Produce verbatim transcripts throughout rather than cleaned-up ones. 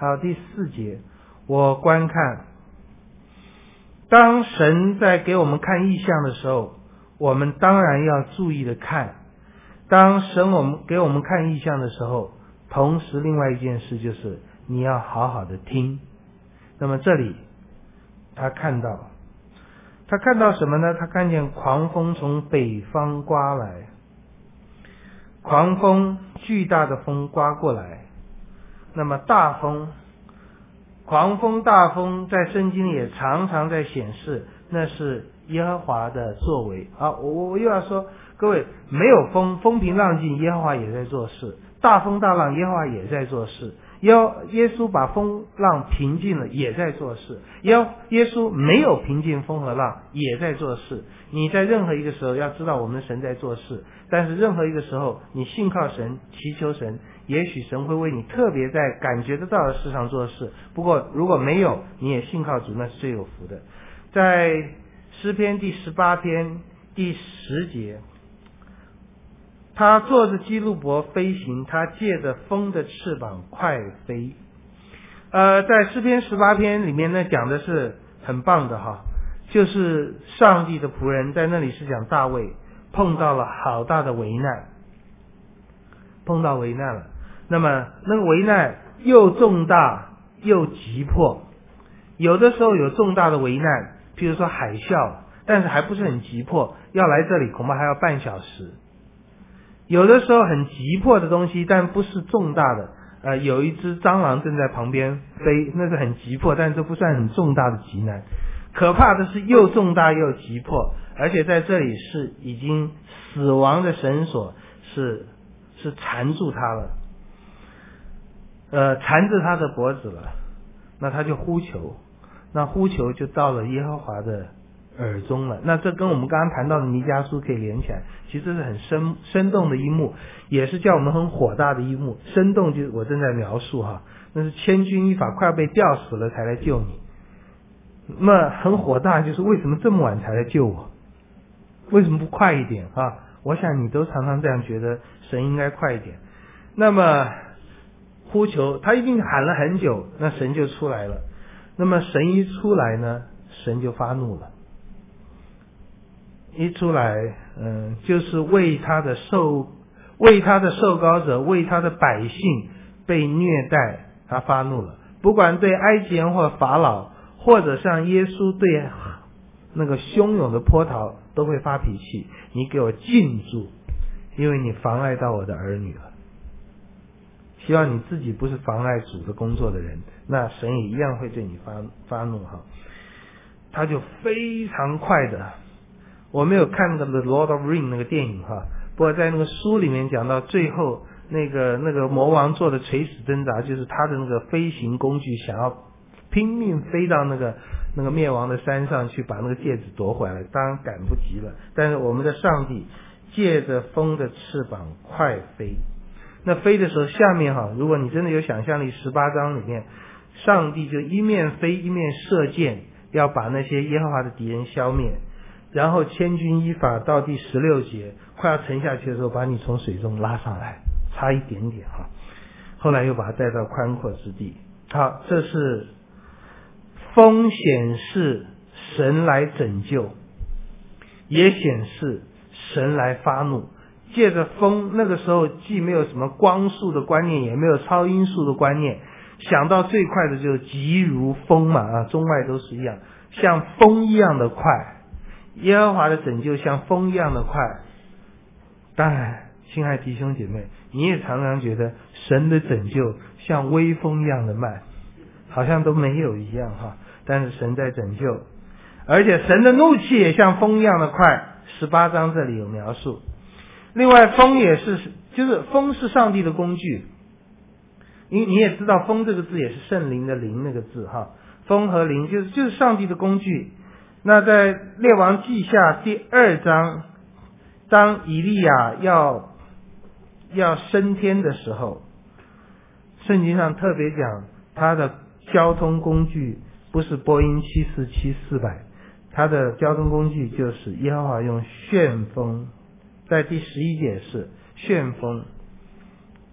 好，第四节，我观看，当神在给我们看异象的时候，我们当然要注意的看。当神我们给我们看异象的时候，同时另外一件事就是你要好好的听。那么这里他看到他看到什么呢？他看见狂风从北方刮来，狂风，巨大的风刮过来。那么大风，狂风大风在圣经里也常常在显示那是耶和华的作为。好，我我又要说，各位，没有风，风平浪静，耶和华也在做事；大风大浪，耶和华也在做事。耶耶稣把风浪平静了，也在做事；耶耶稣没有平静风和浪，也在做事。你在任何一个时候要知道我们的神在做事，但是任何一个时候你信靠神，祈求神，也许神会为你特别在感觉得到的事上做事。不过如果没有，你也信靠主，那是最有福的。在诗篇第十八篇第十节，他坐着基路伯飞行，他借着风的翅膀快飞。呃，在诗篇十八篇里面呢，讲的是很棒的哈，就是上帝的仆人，在那里是讲大卫碰到了好大的危难，碰到危难了。那么那个危难又重大又急迫，有的时候有重大的危难，譬如说海啸，但是还不是很急迫，要来这里恐怕还要半小时。有的时候很急迫的东西，但不是重大的，呃，有一只蟑螂正在旁边飞，那是很急迫，但这不算很重大的急难。可怕的是又重大又急迫，而且在这里是已经死亡的绳索是是缠住他了，呃，缠着他的脖子了。那他就呼求，那呼求就到了耶和华的耳中了。那这跟我们刚刚谈到的弥迦书可以连起来，其实这是很生生动的一幕，也是叫我们很火大的一幕。生动就是我正在描述哈，那是千钧一发，快要被吊死了才来救你。那很火大就是为什么这么晚才来救我？为什么不快一点啊？我想你都常常这样觉得，神应该快一点。那么呼求，他一定喊了很久，那神就出来了。那么神一出来呢，神就发怒了。一出来，嗯，就是为他的受，为他的受膏者，为他的百姓被虐待，他发怒了。不管对埃及人或法老，或者像耶稣对那个汹涌的波涛，都会发脾气。你给我禁住，因为你妨碍到我的儿女了。希望你自己不是妨碍主的工作的人，那神也一样会对你发发怒哈。他就非常快的。我没有看过《The Lord of Ring》那个电影哈，不过在那个书里面讲到最后，那个那个魔王做的垂死挣扎，就是他的那个飞行工具想要拼命飞到那个那个灭亡的山上去把那个戒指夺回来，当然赶不及了。但是我们的上帝借着风的翅膀快飞，那飞的时候下面哈，如果你真的有想象力，十八章里面上帝就一面飞一面射箭，要把那些耶和华的敌人消灭。然后千钧一发到第十六节快要沉下去的时候，把你从水中拉上来，差一点点哈。后来又把它带到宽阔之地。好，这是风显示神来拯救，也显示神来发怒。借着风，那个时候既没有什么光速的观念，也没有超音速的观念，想到最快的就是急如风嘛啊，中外都是一样，像风一样的快。耶和华的拯救像风一样的快。当然，亲爱弟兄姐妹，你也常常觉得神的拯救像微风一样的慢，好像都没有一样哈。但是神在拯救，而且神的怒气也像风一样的快。十八章这里有描述。另外，风也是，就是风是上帝的工具。你你也知道，风这个字也是圣灵的灵那个字哈。风和灵就是就是上帝的工具。那在列王记下第二章，当以利亚要要升天的时候，圣经上特别讲他的交通工具不是波音七四七四百，他的交通工具就是耶和华用旋风，在第十一节是旋风。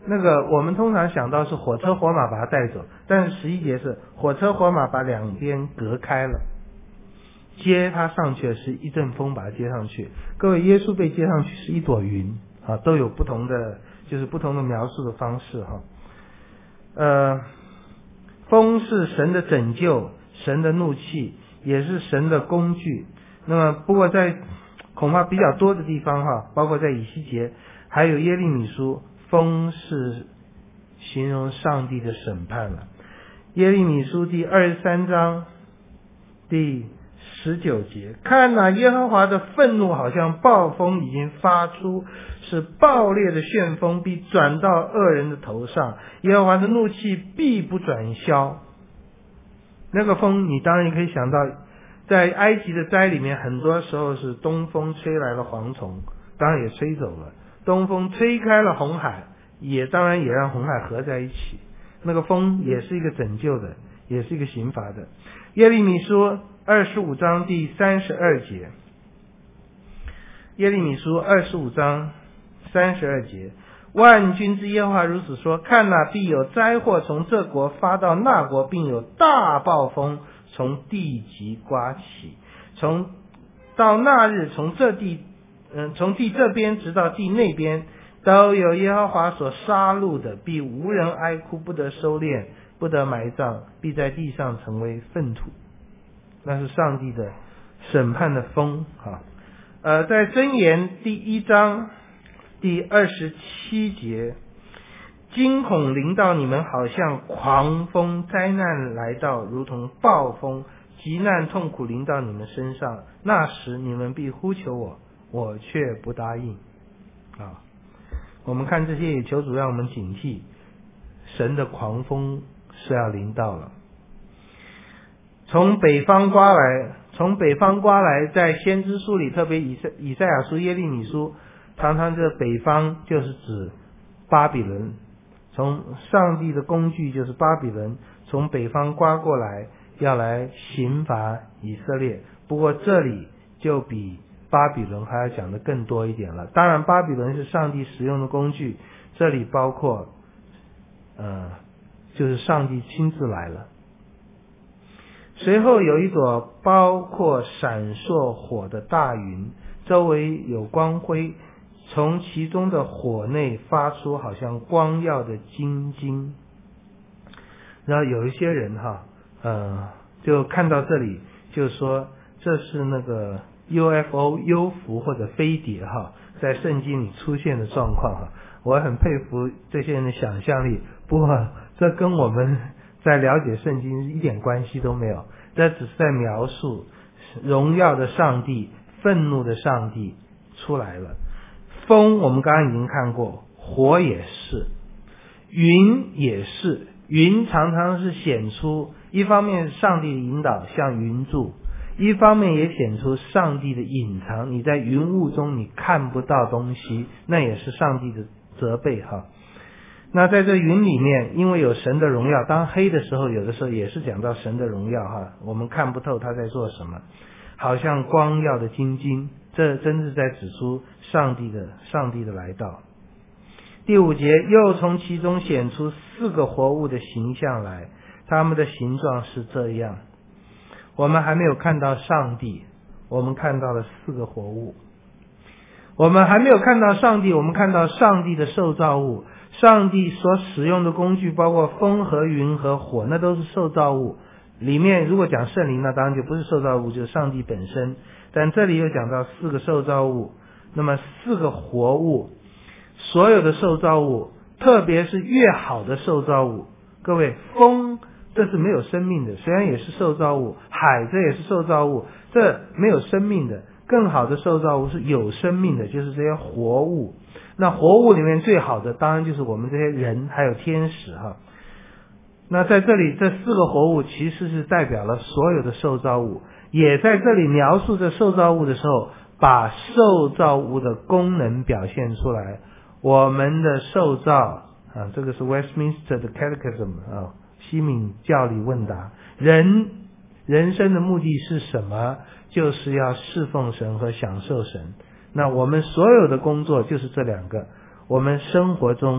那个我们通常想到是火车火马把他带走，但是十一节是火车火马把两边隔开了，接他上去的是一阵风把他接上去。各位，耶稣被接上去是一朵云啊，都有不同的就是不同的描述的方式哈。呃，风是神的拯救，神的怒气，也是神的工具。那么不过在恐怕比较多的地方哈，包括在以西结还有耶利米书，风是形容上帝的审判了。耶利米书第二十三章第十九节，看哪，耶和华的愤怒好像暴风已经发出，是暴烈的旋风必转到恶人的头上，耶和华的怒气必不转消。那个风你当然可以想到，在埃及的灾里面很多时候是东风吹来了蝗虫，当然也吹走了，东风吹开了红海，也当然也让红海合在一起，那个风也是一个拯救的，也是一个刑罚的。耶利米书二十五章第三十二节，耶利米书二十五章三十二节，万军之耶和华如此说，看哪，必有灾祸从这国发到那国，并有大暴风从地极刮起，从到那日，从这地嗯，从地这边直到地那边，都有耶和华所杀戮的，必无人哀哭，不得收敛，不得埋葬，必在地上成为粪土。那是上帝的审判的风啊。呃，在箴言第一章第二十七节，惊恐临到你们，好像狂风；灾难来到，如同暴风；急难痛苦临到你们身上，那时你们必呼求我，我却不答应。啊，我们看这些，也求主让我们警惕，神的狂风是要临到了。从北方刮来，从北方刮来，在先知书里，特别以赛以赛亚书、耶利米书，常常这北方就是指巴比伦，从上帝的工具就是巴比伦，从北方刮过来，要来刑罚以色列。不过这里就比巴比伦还要讲的更多一点了。当然，巴比伦是上帝使用的工具，这里包括，呃，就是上帝亲自来了。随后有一朵包括闪烁火的大云，周围有光辉，从其中的火内发出好像光耀的金晶。然后有一些人哈，呃，就看到这里就说这是那个 U F O 幽浮或者飞碟哈，在圣经里出现的状况哈。我很佩服这些人的想象力，不过这跟我们在了解圣经一点关系都没有，这只是在描述荣耀的上帝、愤怒的上帝出来了。风我们刚刚已经看过，火也是，云也是。云常常是显出一方面上帝的引导，像云柱，一方面也显出上帝的隐藏，你在云雾中你看不到东西，那也是上帝的责备哈。那在这云里面，因为有神的荣耀，当黑的时候，有的时候也是讲到神的荣耀哈，我们看不透他在做什么，好像光耀的金晶，这真是在指出上帝的上帝的来到。第五节，又从其中显出四个活物的形象来，他们的形状是这样。我们还没有看到上帝，我们看到了四个活物。我们还没有看到上帝，我们看到上帝的受造物。上帝所使用的工具包括风和云和火，那都是受造物。里面如果讲圣灵，那当然就不是受造物，就是上帝本身。但这里又讲到四个受造物，那么四个活物，所有的受造物，特别是越好的受造物，各位，风这是没有生命的，虽然也是受造物，海这也是受造物，这没有生命的。更好的受造物是有生命的，就是这些活物。那活物里面最好的当然就是我们这些人还有天使哈。那在这里这四个活物其实是代表了所有的受造物，也在这里描述着受造物的时候，把受造物的功能表现出来。我们的受造啊，这个是 Westminster 的 Catechism 啊，西敏教理问答，人人生的目的是什么？就是要侍奉神和享受神。那我们所有的工作就是这两个，我们生活中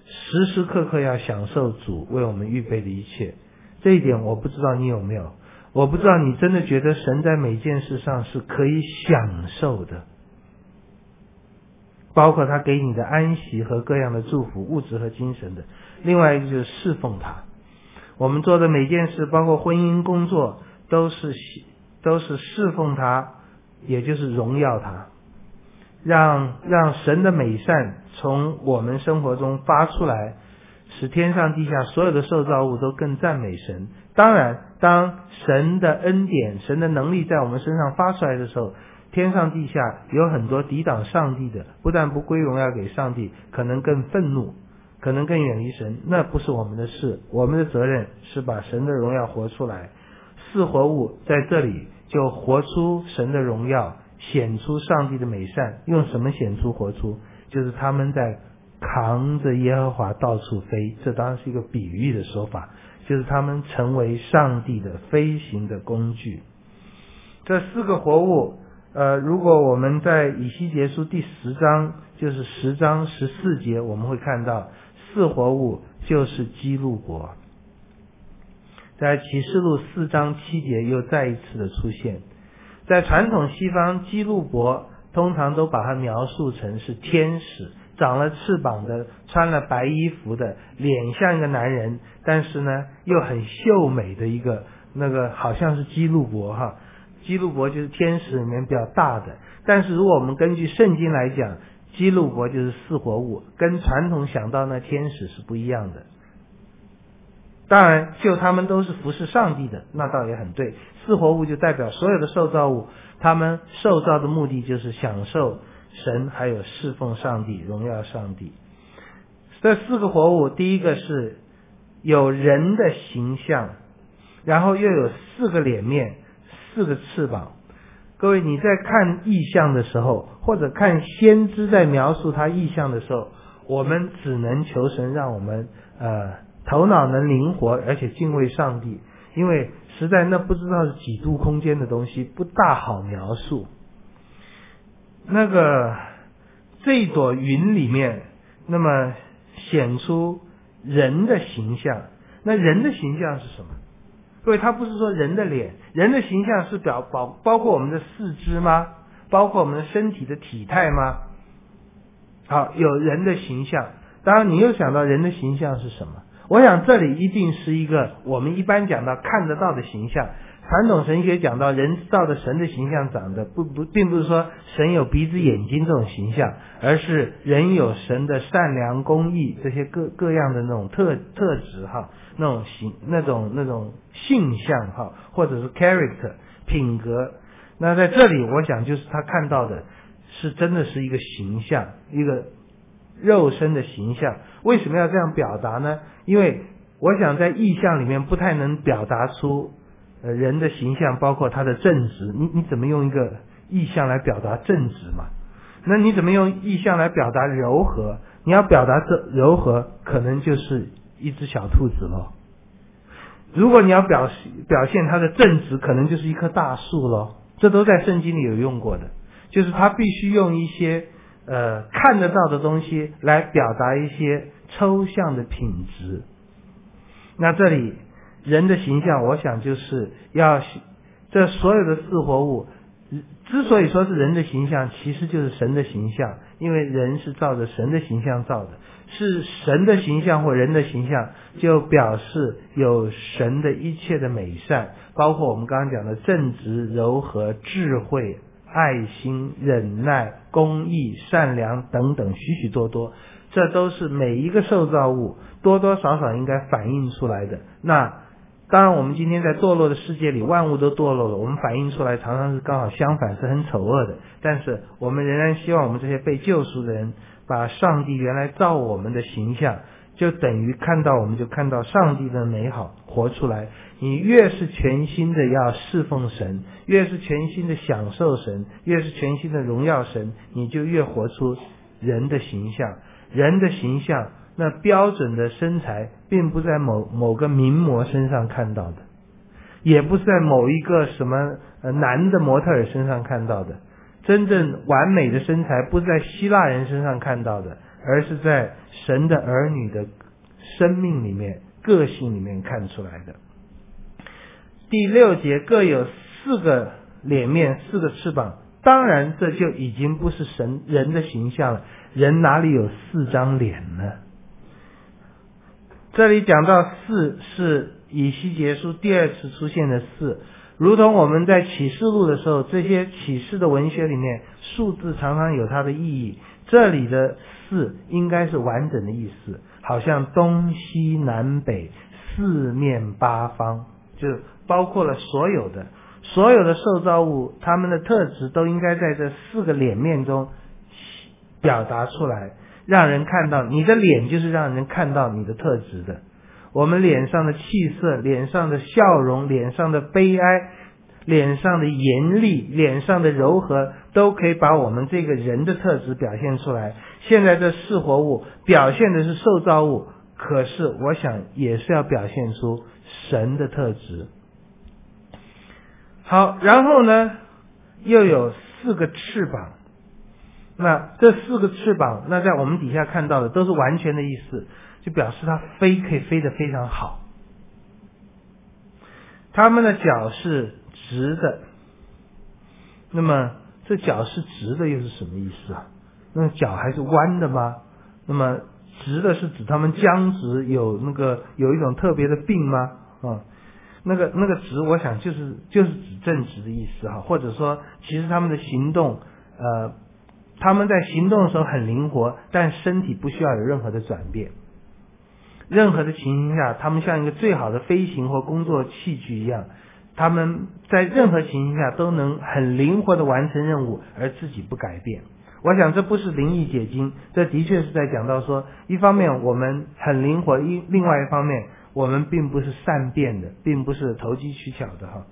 时时刻刻要享受主为我们预备的一切。这一点我不知道你有没有，我不知道你真的觉得神在每件事上是可以享受的，包括他给你的安息和各样的祝福，物质和精神的。另外一个就是侍奉他，我们做的每件事，包括婚姻工作，都是都是侍奉他，也就是荣耀他，让让神的美善从我们生活中发出来，使天上地下所有的受造物都更赞美神。当然，当神的恩典、神的能力在我们身上发出来的时候，天上地下有很多抵挡上帝的，不但不归荣耀给上帝，可能更愤怒，可能更远离神。那不是我们的事，我们的责任是把神的荣耀活出来。四活物在这里就活出神的荣耀，显出上帝的美善。用什么显出活出？就是他们在扛着耶和华到处飞，这当然是一个比喻的说法，就是他们成为上帝的飞行的工具。这四个活物，呃，如果我们在以西结书第十章，就是十章十四节，我们会看到四活物就是基路伯。在启示录四章七节又再一次的出现。在传统西方，基路伯通常都把它描述成是天使，长了翅膀的，穿了白衣服的，脸像一个男人，但是呢又很秀美的一个，那个好像是基路伯哈。基路伯就是天使里面比较大的，但是如果我们根据圣经来讲，基路伯就是四活物，跟传统想到那天使是不一样的。当然就他们都是服侍上帝的，那倒也很对。四活物就代表所有的受造物，他们受造的目的就是享受神，还有侍奉上帝，荣耀上帝。这四个活物，第一个是有人的形象，然后又有四个脸面，四个翅膀。各位，你在看异象的时候，或者看先知在描述他异象的时候，我们只能求神让我们呃头脑能灵活，而且敬畏上帝，因为实在那不知道是几度空间的东西，不大好描述。那个这一朵云里面，那么显出人的形象。那人的形象是什么？各位，他不是说人的脸，人的形象是表包包括我们的四肢吗？包括我们的身体的体态吗？好，有人的形象。当然你又想到人的形象是什么？我想这里一定是一个我们一般讲到看得到的形象。传统神学讲到人照着神的形象长的，不不，并不是说神有鼻子眼睛这种形象，而是人有神的善良、公义这些各各样的那种特特质哈，那种形、那种那种性象哈，或者是 character 品格。那在这里，我想就是他看到的是真的是一个形象，一个肉身的形象。为什么要这样表达呢？因为我想在意象里面不太能表达出呃人的形象，包括他的正直。你你怎么用一个意象来表达正直嘛？那你怎么用意象来表达柔和？你要表达这柔和，可能就是一只小兔子咯。如果你要表表现他的正直，可能就是一棵大树咯。这都在圣经里有用过的，就是他必须用一些呃看得到的东西来表达一些抽象的品质。那这里人的形象，我想就是要这所有的四活物之所以说是人的形象，其实就是神的形象，因为人是照着神的形象造的，是神的形象或人的形象，就表示有神的一切的美善，包括我们刚刚讲的正直、柔和、智慧、爱心、忍耐、公义、善良等等许许多多，这都是每一个受造物多多少少应该反映出来的。那当然我们今天在堕落的世界里，万物都堕落了，我们反映出来常常是刚好相反，是很丑恶的。但是我们仍然希望我们这些被救赎的人，把上帝原来造我们的形象，就等于看到我们就看到上帝的美好活出来。你越是全心的要侍奉神，越是全心的享受神，越是全心的荣耀神，你就越活出人的形象。人的形象，那标准的身材并不在某某个名模身上看到的，也不是在某一个什么呃男的模特儿身上看到的。真正完美的身材不是在希腊人身上看到的， 而是在神的儿女的生命里面、个性里面看出来的。第六节各有四个脸面，四个翅膀，当然这就已经不是神人的形象了，人哪里有四张脸呢？这里讲到四是以西结书第二次出现的四，如同我们在启示录的时候，这些启示的文学里面数字常常有它的意义，这里的四应该是完整的意思，好像东西南北四面八方，就包括了所有的所有的受造物，它们的特质都应该在这四个脸面中表达出来，让人看到。你的脸就是让人看到你的特质的。我们脸上的气色，脸上的笑容，脸上的悲哀，脸上的严厉，脸上的柔和，都可以把我们这个人的特质表现出来。现在这四活物表现的是受造物，可是我想也是要表现出神的特质。好，然后呢又有四个翅膀，那这四个翅膀，那在我们底下看到的都是完全的意思，就表示它飞可以飞得非常好。它们的脚是直的，那么这脚是直的又是什么意思啊？那脚还是弯的吗？那么直的是指它们僵直，有那个有一种特别的病吗？啊、嗯，那个那个直，我想就是就是指正直的意思哈，或者说其实他们的行动，呃，他们在行动的时候很灵活，但身体不需要有任何的转变。任何的情形下，他们像一个最好的飞行或工作器具一样，他们在任何情形下都能很灵活的完成任务，而自己不改变。我想这不是灵异解经，这的确是在讲到说，一方面我们很灵活，一另外一方面我们并不是善变的，并不是投机取巧的哈。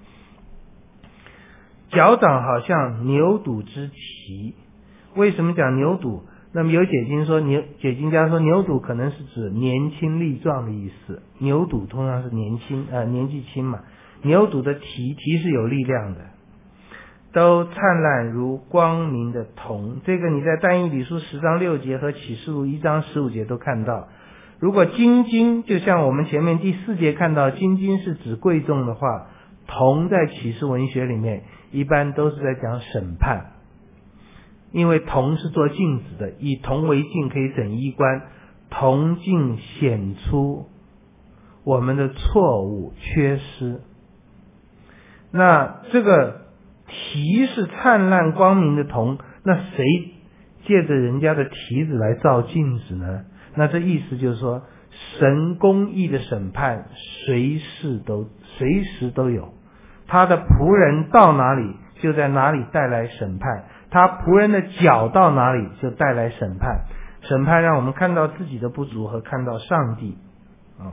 脚掌好像牛犊之蹄，为什么讲牛犊？那么有解经说牛解经家说牛犊可能是指年轻力壮的意思，牛犊通常是年轻呃年纪轻嘛，牛犊的蹄蹄是有力量的，都灿烂如光明的铜。这个你在但以理书十章六节和启示录一章十五节都看到。如果金金就像我们前面第四节看到金金是指贵重的话，铜在启示文学里面一般都是在讲审判，因为铜是做镜子的，以铜为镜可以整衣冠，铜镜显出我们的错误缺失。那这个蹄是灿烂光明的铜，那谁借着人家的蹄子来照镜子呢？那这意思就是说，神公义的审判随时都随时都有，他的仆人到哪里就在哪里带来审判，他仆人的脚到哪里就带来审判。审判让我们看到自己的不足和看到上帝啊。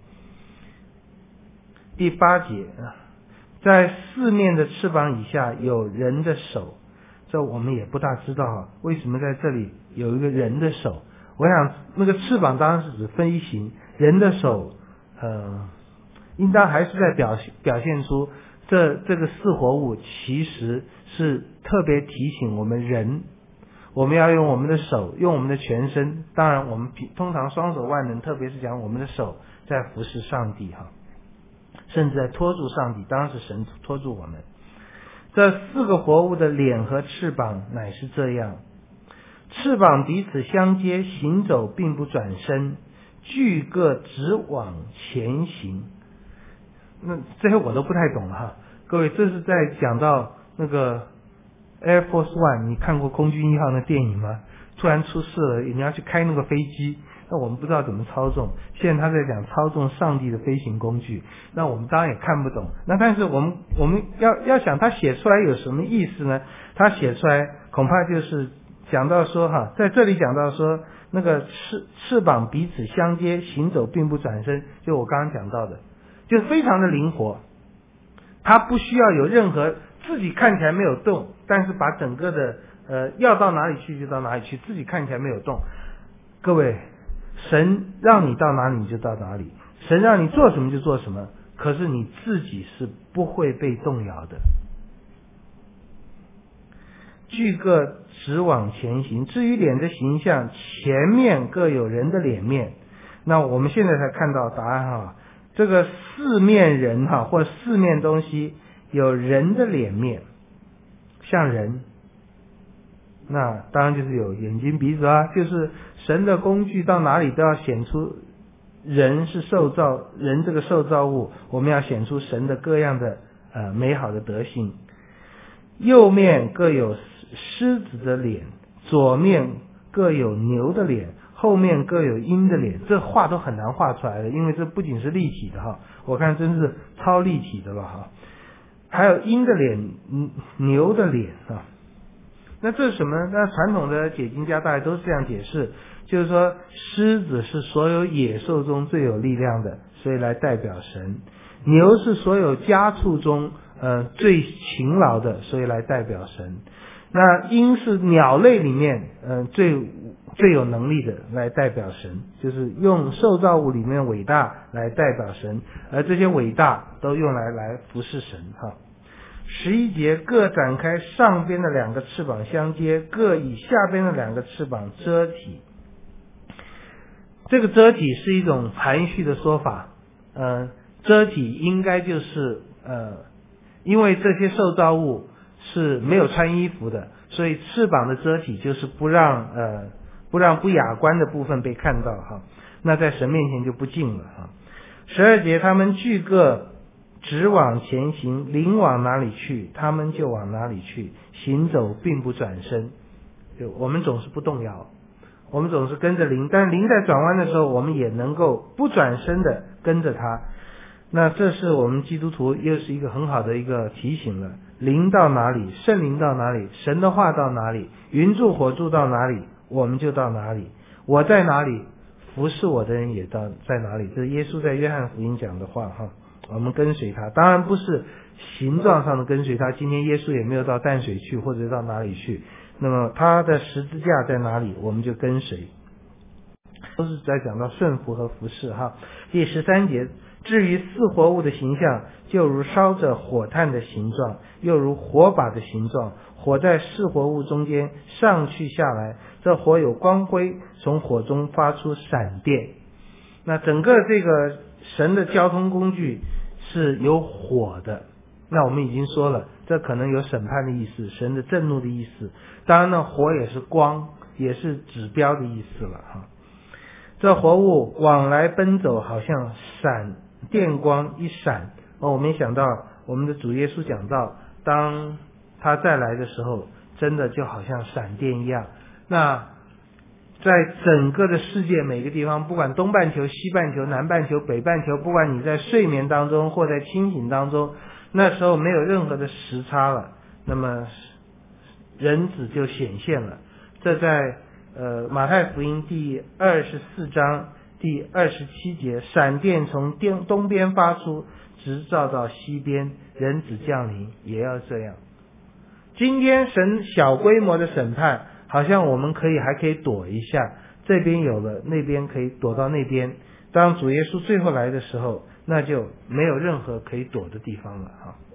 第八节，在四面的翅膀以下有人的手，这我们也不大知道为什么在这里有一个人的手。我想那个翅膀当然是指飞行，人的手呃，应当还是在表现表现出这这个四活物其实是特别提醒我们人，我们要用我们的手，用我们的全身，当然我们通常双手万能，特别是讲我们的手在服侍上帝哈，甚至在托住上帝，当然是神托住我们。这四个活物的脸和翅膀乃是这样，翅膀彼此相接，行走并不转身，俱各直往前行。那这些我都不太懂哈，各位，这是在讲到那个 Air Force One， 你看过空军一号的电影吗？突然出事了，你要去开那个飞机，那我们不知道怎么操纵。现在他在讲操纵上帝的飞行工具，那我们当然也看不懂。那但是我们我们要要想他写出来有什么意思呢？他写出来恐怕就是讲到说哈，在这里讲到说那个翅翅膀彼此相接，行走并不转身，就我刚刚讲到的，就非常的灵活，它不需要有任何自己看起来没有动，但是把整个的呃要到哪里去就到哪里去，自己看起来没有动。各位，神让你到哪里你就到哪里，神让你做什么就做什么，可是你自己是不会被动摇的。 俱各直往前行。至于脸的形象，前面各有人的脸面。那我们现在才看到答案哈，这个四面人哈，或四面东西有人的脸面，像人。那当然就是有眼睛鼻子啊，就是神的工具到哪里都要显出人是受造，人这个受造物，我们要显出神的各样的呃美好的德性。右面各有狮子的脸，左面各有牛的脸，后面各有鹰的脸。这画都很难画出来的，因为这不仅是立体的哈，我看真是超立体的了哈。还有鹰的脸，牛的脸啊。那这是什么？那传统的解经家大概都是这样解释，就是说狮子是所有野兽中最有力量的，所以来代表神；牛是所有家畜中呃最勤劳的，所以来代表神；那鹰是鸟类里面呃最最有能力的，来代表神，就是用受造物里面伟大来代表神，而这些伟大都用来来服侍神哈。十一节，各展开上边的两个翅膀相接，各以下边的两个翅膀遮体。这个遮体是一种含蓄的说法，呃，遮体应该就是呃，因为这些受造物是没有穿衣服的，所以翅膀的遮体就是不让呃不让不雅观的部分被看到哈，那在神面前就不敬了哈。十二节，他们俱各直往前行，灵往哪里去，他们就往哪里去，行走并不转身。就我们总是不动摇，我们总是跟着灵，但灵在转弯的时候，我们也能够不转身的跟着它。那这是我们基督徒又是一个很好的一个提醒了。灵到哪里，圣灵到哪里，神的话到哪里，云柱火柱到哪里，我们就到哪里。我在哪里，服侍我的人也到在哪里。这是耶稣在约翰福音讲的话哈。我们跟随他，当然不是形状上的跟随他，今天耶稣也没有到淡水去或者到哪里去，那么他的十字架在哪里，我们就跟随，都是在讲到顺服和服侍哈。第十三节，至于四活物的形象，就如烧着火炭的形状，又如火把的形状，火在四活物中间上去下来，这火有光辉，从火中发出闪电。那整个这个神的交通工具是有火的，那我们已经说了，这可能有审判的意思，神的震怒的意思，当然呢，火也是光，也是指标的意思了哈。这活物往来奔走，好像闪电光一闪。哦，我没想到我们的主耶稣讲到，当他再来的时候，真的就好像闪电一样。那在整个的世界每个地方，不管东半球、西半球、南半球、北半球，不管你在睡眠当中或在清醒当中，那时候没有任何的时差了，那么人子就显现了。这在呃马太福音第二十四章第二十七节，闪电从东边发出，直照到西边，人子降临也要这样。今天神小规模的审判，好像我们可以还可以躲一下，这边有了，那边可以躲到那边。当主耶稣最后来的时候，那就没有任何可以躲的地方了哈。